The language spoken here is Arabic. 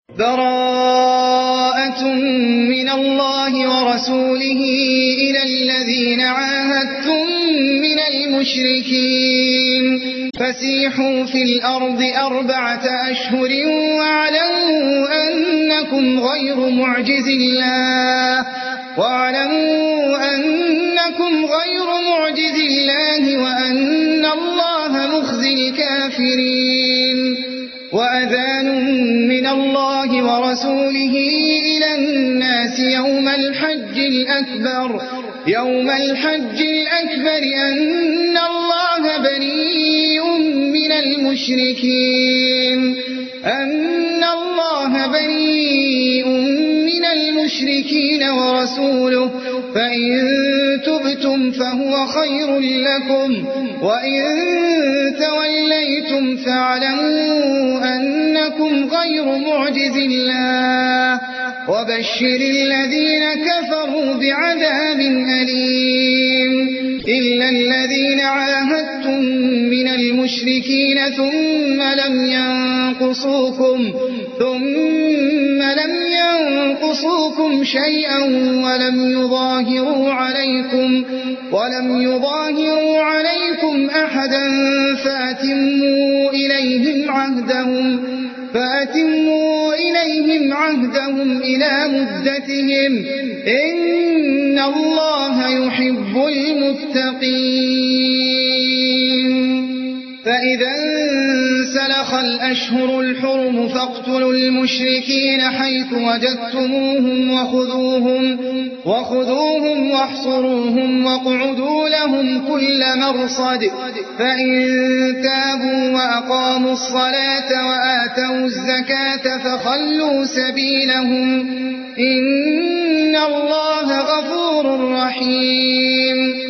براءة من الله ورسوله إلى الذين عاهدتم من المشركين فسيحوا في الأرض 4 أشهر واعلموا أنكم غير معجز الله وأن الله مخزي الكافرين وأذان من الله ورسوله إلى الناس يوم الحج الأكبر أن الله بريء من المشركين ورسوله فإن تبتم فهو خير لكم وإن توليتم فاعلموا أنكم غير معجز الله وبشر الذين كفروا بعذاب أليم إلا الذين عاهدتم من المشركين ثم لم ينقصوكم شيئا ولم يظاهروا عليكم أحدا فأتموا إليهم عهدهم إلى مدتهم إن الله يحب المتقين فإذا انسلخ الأشهر الحرم فاقتلوا المشركين حيث وجدتموهم وخذوهم واحصروهم واقعدوا لهم كل مرصد فإن تابوا وأقاموا الصلاة وآتوا الزكاة فخلوا سبيلهم إن الله غفور رحيم